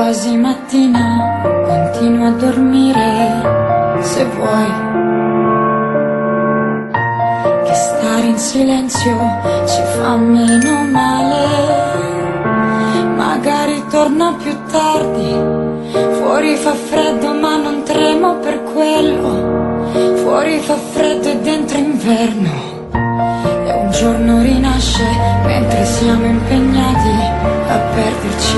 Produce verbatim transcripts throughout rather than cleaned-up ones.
quasi mattina, continua a dormire se vuoi. Che stare in silenzio ci fa meno male, magari torno più tardi. Fuori fa freddo ma non tremo per quello, fuori fa freddo e dentro inverno. E un giorno rinasce mentre siamo impegnati a perderci.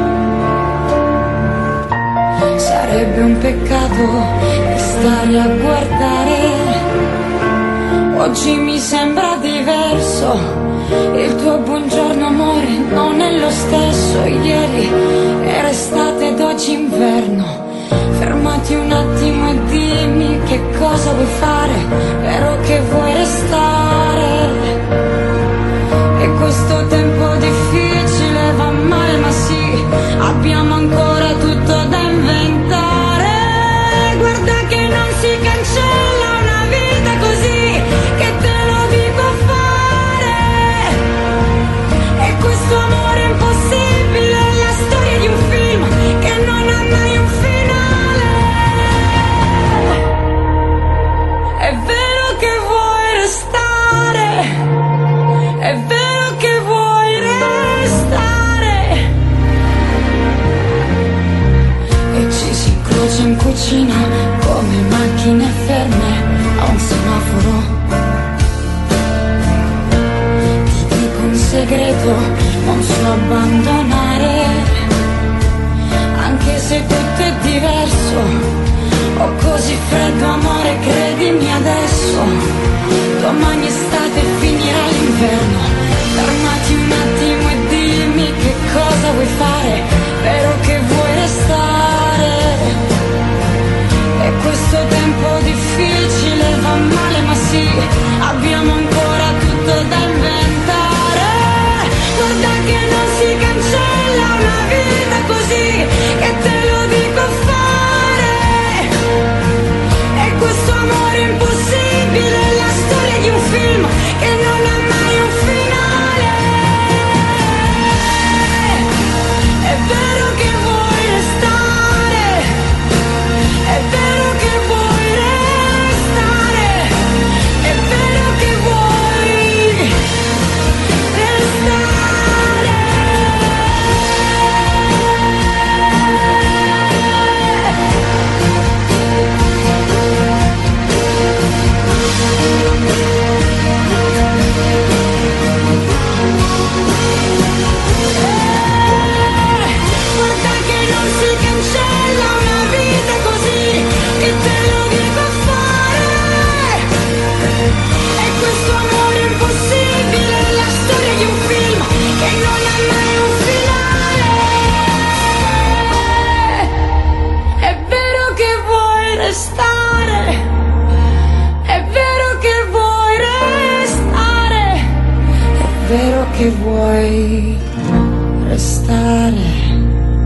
Sarebbe un peccato stare a guardare. Oggi mi sembra diverso, il tuo buongiorno amore non è lo stesso. Ieri era estate ed oggi inverno. Fermati un attimo e dimmi che cosa vuoi fare, però che vuoi restare. E questo tempo difficile va male, ma sì, abbiamo ancora tutto da inventare. Guarda che non si cancella una vita così, che te lo dico a fare. E questo amore impossibile è la storia di un film che non ha mai un finale. È vero che vuoi restare, è vero che vuoi restare. E ci si incrocia in cucina come macchine ferme a un semaforo. Ti dico un segreto, non so abbandonare, anche se tutto è diverso. Ho così freddo amore, credimi adesso. Domani estate finirà l'inverno. Fermati un attimo e dimmi che cosa vuoi fare, però che vuoi restare. E questo tempo difficile va male, ma sì, abbiamo ancora tutto da inventare. Guarda che non si cancella una vita così, che te lo dico a fare. E questo amore impossibile è la storia di un film che non ha mai un finale. È vero che vuoi restare, è vero che vuoi restare, è vero che vuoi restare. Guarda che non si cancella una vita così, che te lo dico a fare. E questo amore impossibile è la storia di un film che non ha mai un finale. È vero che vuoi restare, è vero che vuoi restare, è vero che vuoi restare.